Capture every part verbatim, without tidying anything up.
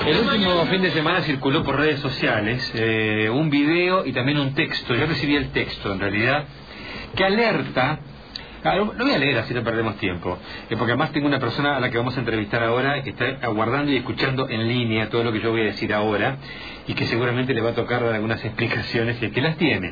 El último fin de semana circuló por redes sociales eh, un video y también un texto. Yo recibí el texto, en realidad, que alerta. Lo voy a leer, así no perdemos tiempo, eh, porque además tengo una persona a la que vamos a entrevistar ahora que está aguardando y escuchando en línea todo lo que yo voy a decir ahora y que seguramente le va a tocar dar algunas explicaciones y que las tiene.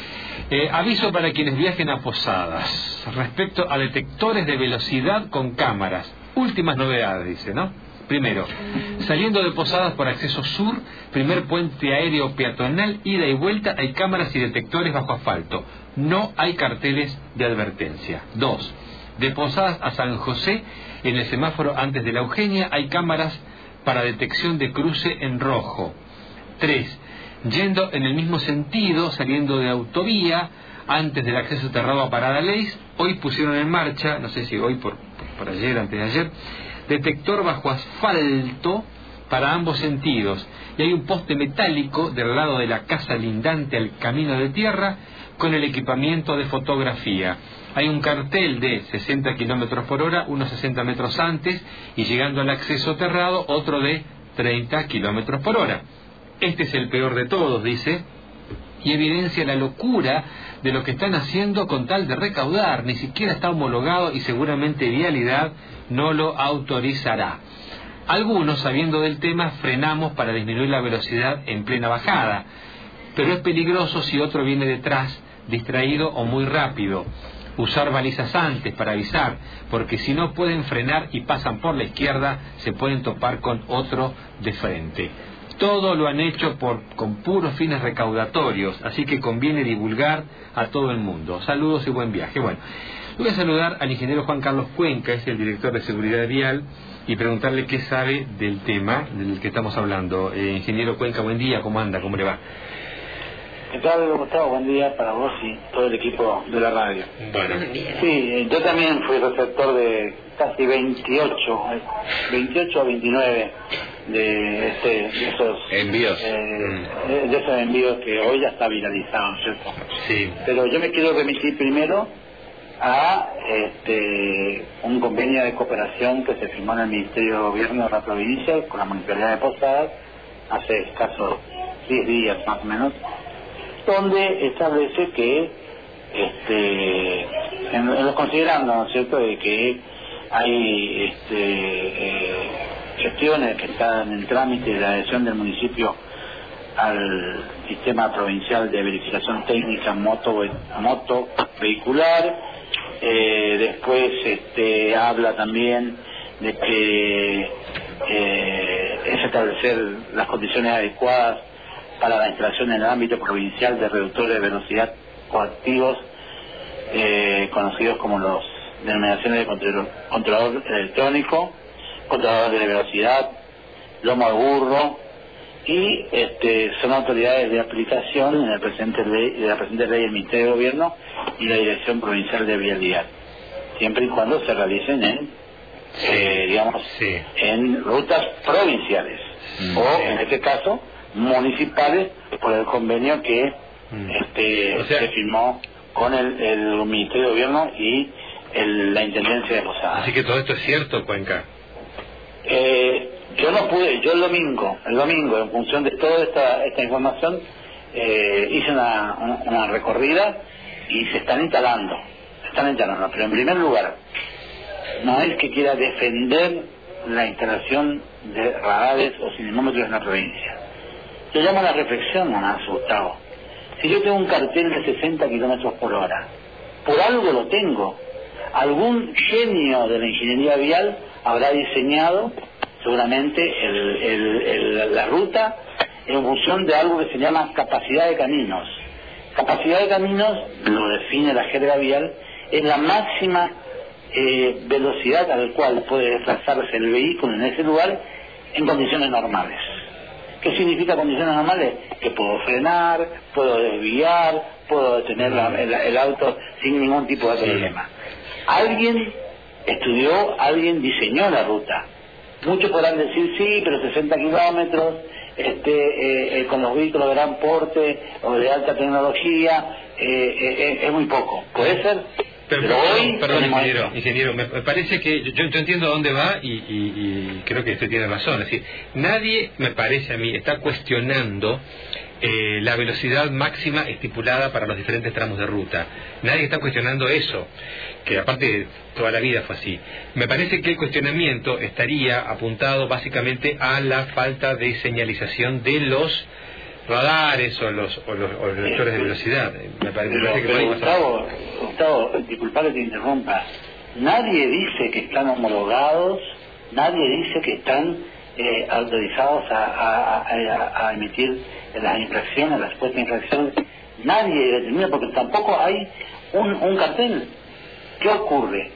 Eh, aviso para quienes viajen a Posadas respecto a detectores de velocidad con cámaras. Últimas novedades, dice, ¿no? Primero, saliendo de Posadas por acceso sur, primer puente aéreo peatonal, ida y vuelta, hay cámaras y detectores bajo asfalto. No hay carteles de advertencia. Dos, de Posadas a San José, en el semáforo antes de la Eugenia, hay cámaras para detección de cruce en rojo. Tres, yendo en el mismo sentido, saliendo de autovía, antes del acceso cerrado a Parada Leis, hoy pusieron en marcha, no sé si hoy por, por ayer, antes de ayer, detector bajo asfalto para ambos sentidos, y hay un poste metálico del lado de la casa lindante al camino de tierra con el equipamiento de fotografía. Hay un cartel de sesenta kilómetros por hora, unos sesenta metros antes, y llegando al acceso cerrado, otro de treinta kilómetros por hora. Este es el peor de todos, dice, y evidencia la locura de lo que están haciendo con tal de recaudar. Ni siquiera está homologado y seguramente Vialidad no lo autorizará. Algunos, sabiendo del tema, frenamos para disminuir la velocidad en plena bajada, pero es peligroso si otro viene detrás, distraído o muy rápido. Usar balizas antes para avisar, porque si no pueden frenar y pasan por la izquierda, se pueden topar con otro de frente. Todo lo han hecho por, con puros fines recaudatorios, así que conviene divulgar a todo el mundo. Saludos y buen viaje. Bueno, voy a saludar al ingeniero Juan Carlos Cuenca, es el director de Seguridad Vial, y preguntarle qué sabe del tema del que estamos hablando. Eh, ingeniero Cuenca, buen día, ¿cómo anda? ¿Cómo le va? ¿Qué tal, Gustavo? Buen día para vos y todo el equipo de la radio. Bueno. Sí, yo también fui receptor de casi veintiocho, veintiocho o veintinueve de, este, de esos envíos. Eh, de, de esos envíos que hoy ya está viralizado, ¿cierto? Sí. Pero yo me quiero remitir primero a este, un convenio de cooperación que se firmó en el Ministerio de Gobierno de la provincia con la Municipalidad de Posadas hace escasos diez días más o menos, donde establece que, este, en, en los considerando, ¿no es cierto?, de que hay este, eh, gestiones que están en trámite de la adhesión del municipio al sistema provincial de verificación técnica moto, moto vehicular. Eh, después este, habla también de que eh, es establecer las condiciones adecuadas para la instalación en el ámbito provincial de reductores de velocidad coactivos, eh, conocidos como los denominaciones de control, controlador electrónico, controlador de velocidad, lomo de burro, y este, son autoridades de aplicación en el presente ley, de la presente ley del Ministerio de Gobierno y la Dirección Provincial de Vialidad, siempre y cuando se realicen en, eh, digamos, sí. en rutas provinciales, mm, o sí. en este caso municipales, por el convenio que mm. este, o sea, se firmó con el, el Ministerio de Gobierno y el, la Intendencia de Posadas. Así que todo esto es cierto, Cuenca. Eh, yo no pude, yo el domingo, el domingo, en función de toda esta, esta información, eh, hice una, una, una recorrida y se están instalando, se están instalando, pero en primer lugar, no es que quiera defender la instalación de radares o cinemómetros en la provincia. Yo llamo a la reflexión, nomás, Gustavo. Si yo tengo un cartel de sesenta kilómetros por hora, por algo lo tengo. Algún genio de la ingeniería vial habrá diseñado seguramente el, el, el, la ruta en función de algo que se llama capacidad de caminos. Capacidad de caminos, lo define la jerga vial, es la máxima eh, velocidad a la cual puede desplazarse el vehículo en ese lugar en condiciones normales. ¿Qué significa condiciones normales? Que puedo frenar, puedo desviar, puedo detener la, el, el auto sin ningún tipo de problema. Alguien estudió, alguien diseñó la ruta. Muchos podrán decir, sí, pero sesenta kilómetros, este, eh, eh, con los vehículos de gran porte o de alta tecnología, eh, eh, eh, es muy poco. Puede ser, Pero, Pero hoy, perdón, ingeniero, ingeniero, me parece que yo, yo entiendo a dónde va y, y, y creo que usted tiene razón. Es decir, nadie, me parece a mí, está cuestionando eh, la velocidad máxima estipulada para los diferentes tramos de ruta. Nadie está cuestionando eso, que aparte toda la vida fue así. Me parece que el cuestionamiento estaría apuntado básicamente a la falta de señalización de los radares o los, o los, o los lectores de velocidad. Me parece, pero, me parece que pero Gustavo, Gustavo, disculpa que te interrumpa. Nadie dice que están homologados, nadie dice que están eh, autorizados a, a, a, a emitir las infracciones, las supuestas infracciones. Nadie determina, porque tampoco hay un, un cartel. ¿Qué ocurre?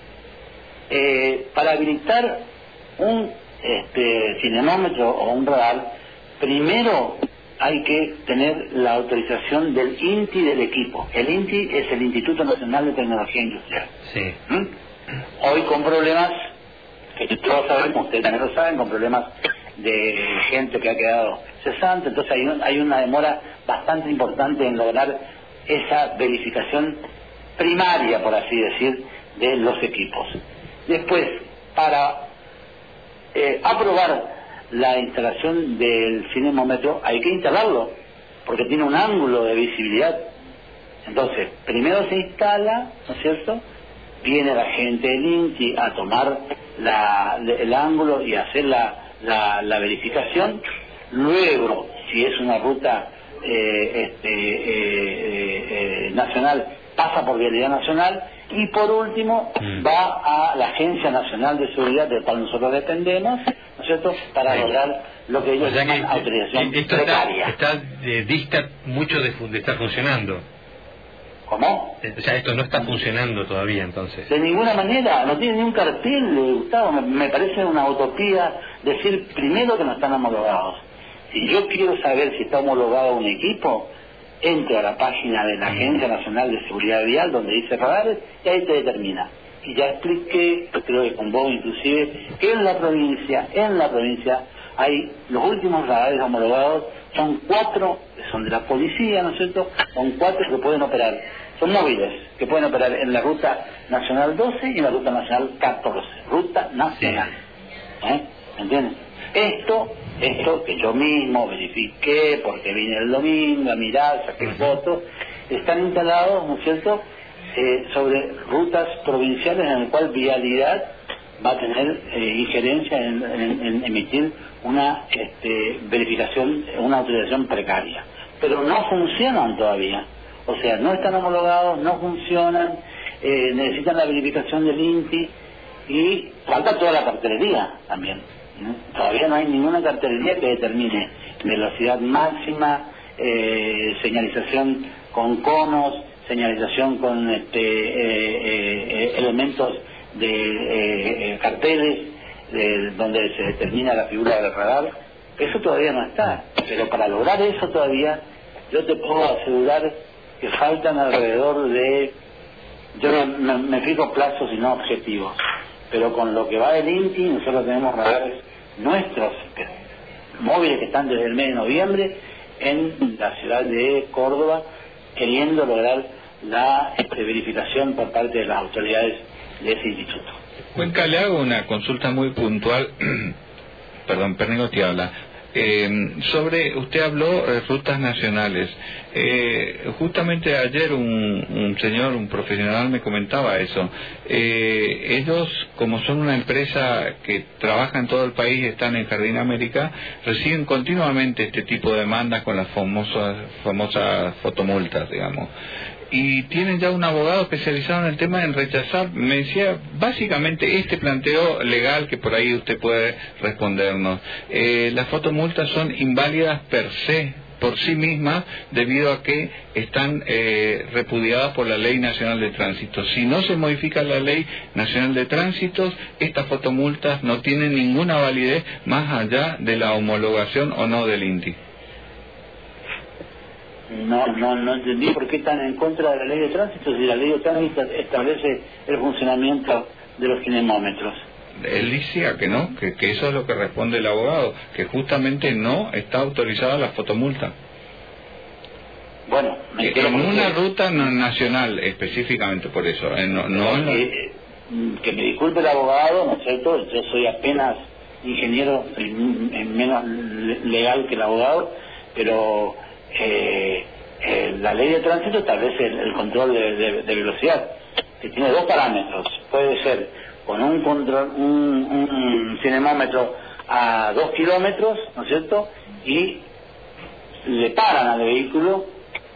Eh, para habilitar un este, cinemómetro o un radar, primero hay que tener la autorización del I N T I del equipo. El I N T I es el Instituto Nacional de Tecnología Industrial. Sí. ¿Mm? Hoy con problemas, que todos sabemos, ustedes también lo saben, con problemas de gente que ha quedado cesante, entonces hay, un, hay una demora bastante importante en lograr esa verificación primaria, por así decir, de los equipos. Después, para eh, aprobar la instalación del cinemómetro, hay que instalarlo, porque tiene un ángulo de visibilidad. Entonces, primero se instala, ¿no es cierto? Viene la gente del I N T I a tomar la, el ángulo y hacer la, la, la verificación. Luego, si es una ruta eh, este, eh, eh, nacional, pasa por Vialidad Nacional. Y por último, mm. va a la Agencia Nacional de Seguridad, de la cual nosotros dependemos, ¿no es cierto?, para lograr lo que ellos o sea llaman que, autorización esto precaria. Está, está eh, dista mucho de, de estar funcionando. ¿Cómo? O sea, esto no está funcionando todavía, entonces. De ninguna manera, no tiene ni un cartel, Gustavo. Me, me parece una utopía decir primero que no están homologados. Si yo quiero saber si está homologado un equipo, entro a la página de la Agencia Nacional de Seguridad Vial, donde dice radares, y ahí te determina. Y ya expliqué, creo que con vos inclusive, que en la provincia, en la provincia, hay los últimos radares homologados, son cuatro, que son de la policía, ¿no es cierto?, son cuatro que pueden operar, son móviles, que pueden operar en la Ruta Nacional doce y en la Ruta Nacional catorce, Ruta Nacional. ¿Eh? ¿Me entiendes? Esto, esto que yo mismo verifiqué, porque vine el domingo a mirar, saqué fotos, están instalados, ¿no es cierto?, eh, sobre rutas provinciales en el cual Vialidad va a tener eh, injerencia en, en, en emitir una este, verificación, una autorización precaria. Pero no funcionan todavía. O sea, no están homologados, no funcionan, eh, necesitan la verificación del I N T I y falta toda la cartelería también. ¿no? Todavía no hay ninguna cartelería que determine velocidad máxima, eh, señalización con conos, señalización con este, eh, eh, elementos de eh, eh, carteles de, donde se determina la figura del radar. Eso todavía no está, pero para lograr eso todavía yo te puedo asegurar que faltan alrededor de, yo no me, me fijo plazos y no objetivos, pero con lo que va del I N T I nosotros tenemos radares nuestros que, móviles que están desde el mes de noviembre en la ciudad de Córdoba queriendo lograr la este, verificación por parte de las autoridades de ese instituto. Cuenca, le hago una consulta muy puntual, perdón, Pernego te habla. Eh, sobre, usted habló de rutas nacionales. Eh, justamente ayer un, un señor, un profesional me comentaba eso. Eh, ellos, como son una empresa que trabaja en todo el país, están en Jardín América, reciben continuamente este tipo de demandas con las famosas, famosas fotomultas, digamos. Y tienen ya un abogado especializado en el tema en rechazar, me decía, básicamente este planteo legal que por ahí usted puede respondernos. Eh, las fotomultas son inválidas per se, por sí mismas, debido a que están eh, repudiadas por la Ley Nacional de Tránsito. Si no se modifica la Ley Nacional de Tránsito, estas fotomultas no tienen ninguna validez más allá de la homologación o no del I N T I. No, no, no entendí por qué están en contra de la ley de tránsito si la ley de tránsito establece el funcionamiento de los cinemómetros. Él decía que no, que, que eso es lo que responde el abogado, que justamente no está autorizada la fotomulta. Bueno, me en una ruta no nacional específicamente por eso, eh, no, no que, eh, que me disculpe el abogado, ¿no es cierto? Yo soy apenas ingeniero, soy menos legal que el abogado, pero eh, eh, la ley de tránsito establece el, el control de, de, de velocidad, que tiene dos parámetros. Puede ser con un control, un, un cinemómetro a dos kilómetros, ¿no es cierto? Y le paran al vehículo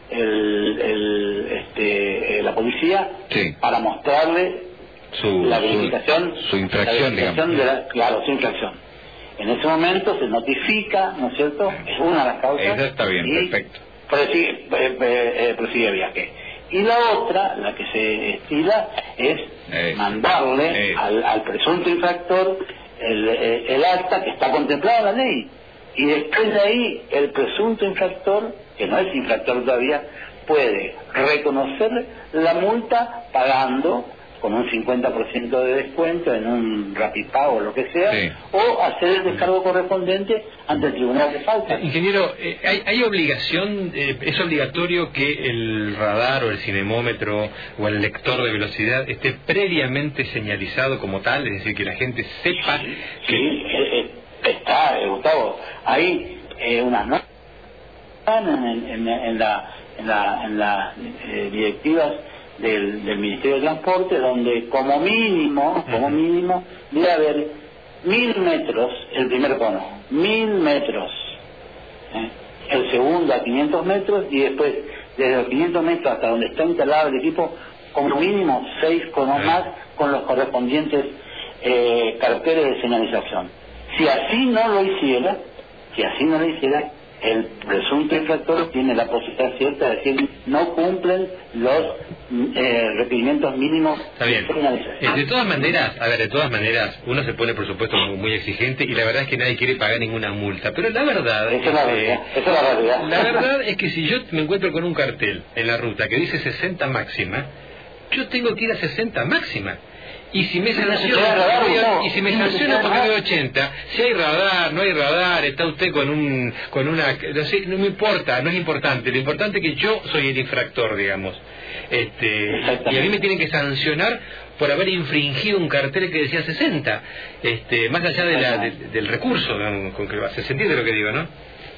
el, el, este, la policía, sí, para mostrarle su, la verificación, su, su infracción, la verificación de la, claro, su infracción. En ese momento se notifica, ¿no es cierto? Es una de las causas. Eso está bien, y perfecto. Prosigue, eh, eh, prosigue el viaje. Y la otra, la que se estila, es eh, mandarle eh. Al, al presunto infractor el, el, el acta que está contemplada en la ley. Y después de ahí, el presunto infractor, que no es infractor todavía, puede reconocer la multa pagando con un cincuenta por ciento de descuento en un Rapipago o lo que sea, sí, o hacer el descargo correspondiente ante el tribunal de falta. Eh, ingeniero, eh, ¿hay, ¿hay obligación, eh, es obligatorio que el radar o el cinemómetro o el lector de velocidad esté previamente señalizado como tal? Es decir, que la gente sepa sí, que... Sí, eh, está, eh, Gustavo, hay eh, unas normas en, en, en la en la en las eh, directivas del, del Ministerio de Transporte, donde como mínimo como mínimo debe haber mil metros el primer cono, mil metros, ¿eh? El segundo a quinientos metros, y después desde los quinientos metros hasta donde está instalado el equipo, como mínimo seis conos más con los correspondientes eh, carteles de señalización. Si así no lo hiciera, si así no lo hiciera, el presunto infractor tiene la posibilidad cierta de decir no cumplen los eh, requerimientos mínimos. Está bien. De, de todas maneras, a ver, de todas maneras, uno se pone por supuesto muy, muy exigente, y la verdad es que nadie quiere pagar ninguna multa, pero la verdad, esa es la realidad, esa es la realidad. La verdad es que si yo me encuentro con un cartel en la ruta que dice sesenta máxima, yo tengo que ir a sesenta máxima. Y si me sanciona, y si me sanciona porque veo ochenta, si hay radar, no hay radar, está usted con un, con una, no sé, no me importa, no es importante, lo importante es que yo soy el infractor, digamos, este, y a mí me tienen que sancionar por haber infringido un cartel que decía sesenta, este, más allá de la, de, del recurso, con que se entiende lo que digo, ¿no?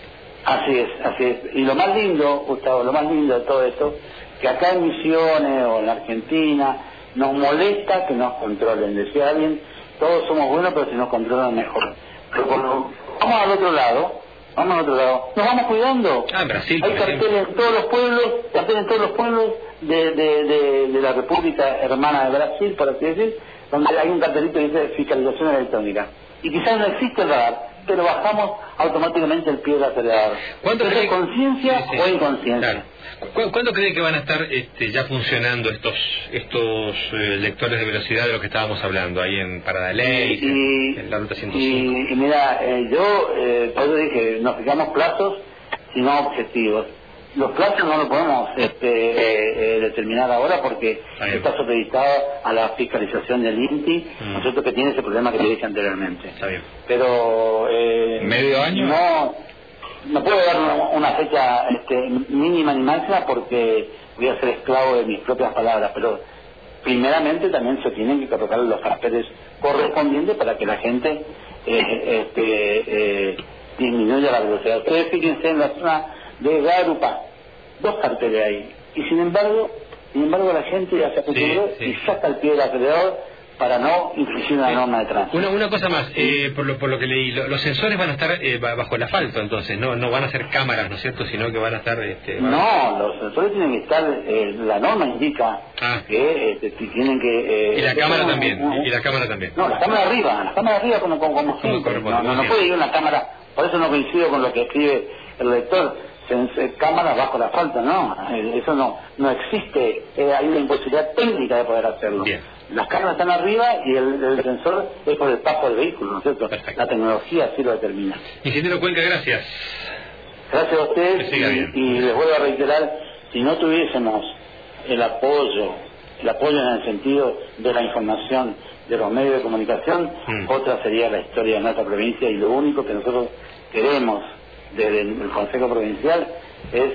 Así es, así es. Y lo más lindo, Gustavo, lo más lindo de todo esto, que acá en Misiones o en la Argentina nos molesta que nos controlen. Decía alguien, todos somos buenos, pero si nos controlan mejor. Pero cuando vamos al otro lado, vamos al otro lado, nos vamos cuidando. Ah, Brasil, hay carteles en todos los pueblos, carteles en todos los pueblos de, de, de, de la República Hermana de Brasil, por así decir, donde hay un cartelito que dice fiscalización electrónica. Y quizás no existe el radar, pero bajamos automáticamente el pie del acelerador. ¿Cuánto cree conciencia sí, sí, o inconsciencia? Claro. ¿Cu ¿Cuándo cree que van a estar este, ya funcionando estos estos eh, lectores de velocidad de los que estábamos hablando ahí en Parada Ley, y, en, en la ruta ciento cinco? Y, y mira, eh, yo, eh, por eso dije, nos fijamos plazos, sino objetivos. Los plazos no los podemos este, eh, eh, determinar ahora porque está supeditado a la fiscalización del INTI, mm. ¿no es cierto?, que tiene ese problema que te dije anteriormente. Está bien. Pero eh, ¿medio año? No, no puedo dar una, una fecha este, mínima ni máxima porque voy a ser esclavo de mis propias palabras, pero primeramente también se tienen que colocar los carteles correspondientes para que la gente eh, este, eh, disminuya la velocidad. Ustedes fíjense en la zona de Garupa, dos carteles ahí, y sin embargo sin embargo la gente ya se acostumbró, sí, sí, y saca el pie del acelerador para no infringir una norma de tránsito. Una, una cosa más, eh, por, lo, por lo que leí, lo, los sensores van a estar eh, bajo el asfalto, entonces no no van a ser cámaras, ¿no es cierto?, sino que van a estar... Este, van... No, los sensores tienen que estar, eh, la norma indica ah. que este, tienen que... Eh, y la cámara un, también, un, un, y la cámara también. No, la cámara arriba, la cámara arriba como, como, como siempre, no, no, no puede ir una cámara, por eso no coincido con lo que escribe el lector, cámaras bajo el asfalto, no, eso no no existe, eh, hay una imposibilidad técnica de poder hacerlo. Bien. Las cámaras están arriba y el, el sensor es por el paso del vehículo, ¿no es cierto? Perfecto. La tecnología así lo determina. Ingeniero Cuenca, gracias. Gracias a ustedes, y, y les vuelvo a reiterar, si no tuviésemos el apoyo, el apoyo en el sentido de la información de los medios de comunicación, mm. otra sería la historia de nuestra provincia, y lo único que nosotros queremos desde el Consejo Provincial es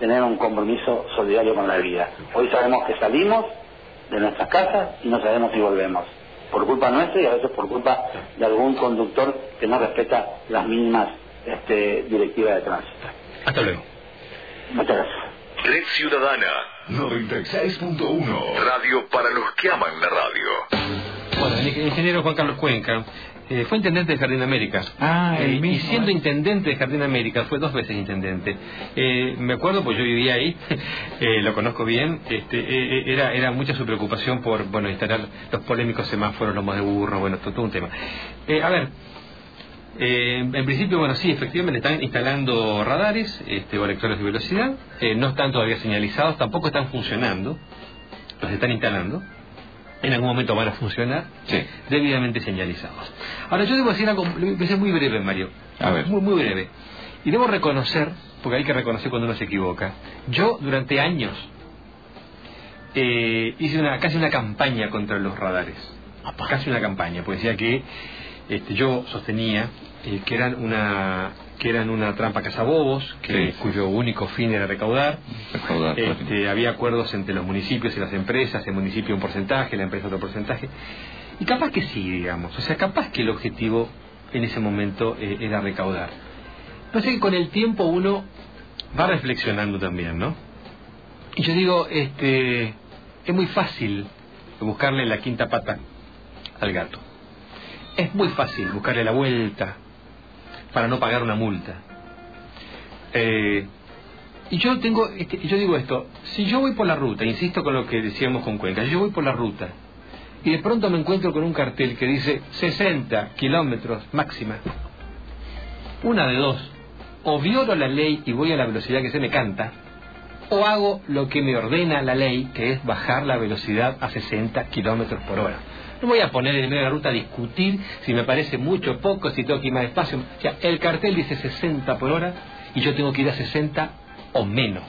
tener un compromiso solidario con la vida. Hoy sabemos que salimos de nuestras casas y no sabemos si volvemos, por culpa nuestra y a veces por culpa de algún conductor que no respeta las mínimas este, directivas de tránsito. Hasta luego. Muchas gracias. Red Ciudadana noventa y seis punto uno, radio para los que aman la radio. Bueno, el ingeniero Juan Carlos Cuenca eh, fue intendente de Jardín América. Ah, eh, el mismo, y siendo eh. intendente de Jardín América, fue dos veces intendente. Eh, me acuerdo, pues yo vivía ahí, eh, lo conozco bien. Este, eh, era era mucha su preocupación por, bueno, instalar los polémicos semáforos, lomos de burro, bueno, todo, todo un tema. Eh, a ver, eh, en principio, bueno, sí, efectivamente están instalando radares este, o lectores de velocidad. Eh, no están todavía señalizados, tampoco están funcionando. Los están instalando. En algún momento van a funcionar, sí, debidamente señalizados. Ahora, yo debo decir algo, voy a ser muy breve, Mario. A ver. Muy, muy breve. Y debo reconocer, porque hay que reconocer cuando uno se equivoca. Yo, durante años, eh, hice una casi una campaña contra los radares. Casi una campaña, pues decía que este, yo sostenía eh, que eran una que eran una trampa cazabobos, que, sí, cuyo único fin era recaudar. recaudar este, había acuerdos entre los municipios y las empresas, el municipio un porcentaje, la empresa otro porcentaje. Y capaz que sí, digamos. O sea, capaz que el objetivo en ese momento eh, era recaudar. Pero sé que con el tiempo uno va reflexionando también, ¿no? Y yo digo, este, es muy fácil buscarle la quinta pata al gato. Es muy fácil buscarle la vuelta para no pagar una multa. Eh, y yo tengo, este, yo digo esto, si yo voy por la ruta, insisto con lo que decíamos con Cuenca, yo voy por la ruta y de pronto me encuentro con un cartel que dice sesenta kilómetros máxima, una de dos, o violo la ley y voy a la velocidad que se me canta, o hago lo que me ordena la ley, que es bajar la velocidad a sesenta kilómetros por hora. No voy a poner en medio de la ruta a discutir si me parece mucho o poco, si tengo que ir más despacio. O sea, el cartel dice sesenta por hora y yo tengo que ir a sesenta o menos.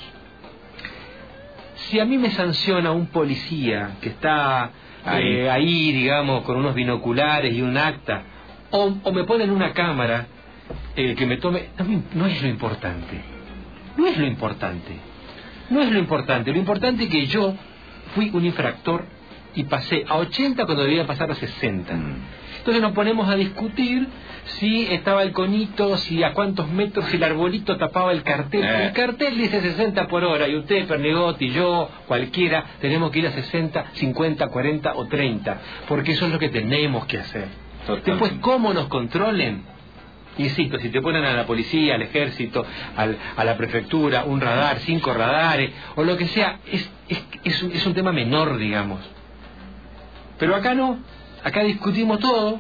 Si a mí me sanciona un policía que está ahí, eh, ahí digamos, con unos binoculares y un acta, o, o me ponen una cámara eh, que me tome... No, no es lo importante. No es lo importante. No es lo importante. Lo importante es que yo fui un infractor y pasé a ochenta cuando debía pasar a sesenta. Entonces nos ponemos a discutir si estaba el conito, si a cuántos metros, si el arbolito tapaba el cartel. Eh. El cartel dice sesenta por hora y usted, Pernegotti, yo, cualquiera, tenemos que ir a sesenta, cincuenta, cuarenta o treinta, porque eso es lo que tenemos que hacer. Totalmente. Después, ¿cómo nos controlen? Insisto, si te ponen a la policía, al ejército, al, a la prefectura, un radar, cinco radares, o lo que sea, es, es, es, un, es un tema menor, digamos. Pero acá no, acá discutimos todo.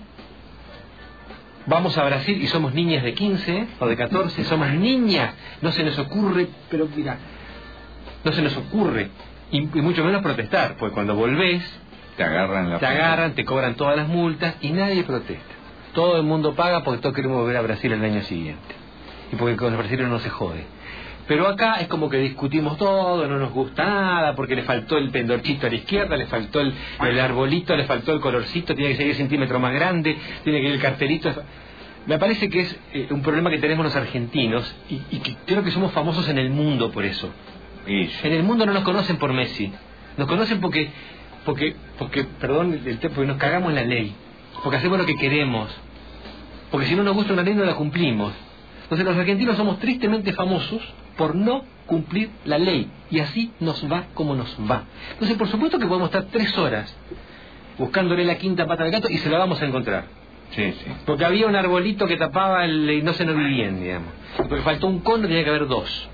Vamos a Brasil y somos niñas de quince o de catorce, somos niñas, no se nos ocurre, pero mira, no se nos ocurre, y, y mucho menos protestar, porque cuando volvés, te agarran, la te agarran, te cobran todas las multas y nadie protesta. Todo el mundo paga porque todos queremos volver a Brasil el año siguiente, y porque con los brasileños no se jode. Pero acá es como que discutimos todo, no nos gusta nada, porque le faltó el pendorchito a la izquierda, le faltó el, el arbolito, le faltó el colorcito, tiene que ser diez centímetros más grande, tiene que ir el cartelito. Me parece que es eh, un problema que tenemos los argentinos y, y que creo que somos famosos en el mundo por eso. Sí. En el mundo no nos conocen por Messi, nos conocen porque, porque, porque perdón el tiempo, porque nos cagamos en la ley, porque hacemos lo que queremos, porque si no nos gusta una ley no la cumplimos. Entonces los argentinos somos tristemente famosos por no cumplir la ley, y así nos va como nos va. Entonces por supuesto que podemos estar tres horas buscándole la quinta pata al gato y se la vamos a encontrar. Sí, sí. Porque había un arbolito que tapaba el, y no se nos vi bien, digamos. Porque faltó un cono, tenía que haber dos.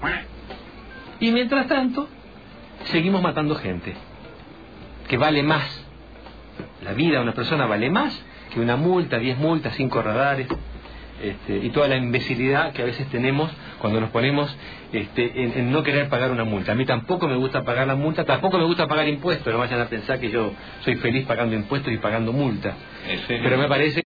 Y mientras tanto seguimos matando gente, que vale más. La vida de una persona vale más que una multa, diez multas, cinco radares. Este, y toda la imbecilidad que a veces tenemos cuando nos ponemos este, en, en no querer pagar una multa. A mí tampoco me gusta pagar la multa, tampoco me gusta pagar impuestos, no vayan a pensar que yo soy feliz pagando impuestos y pagando multas. Pero me parece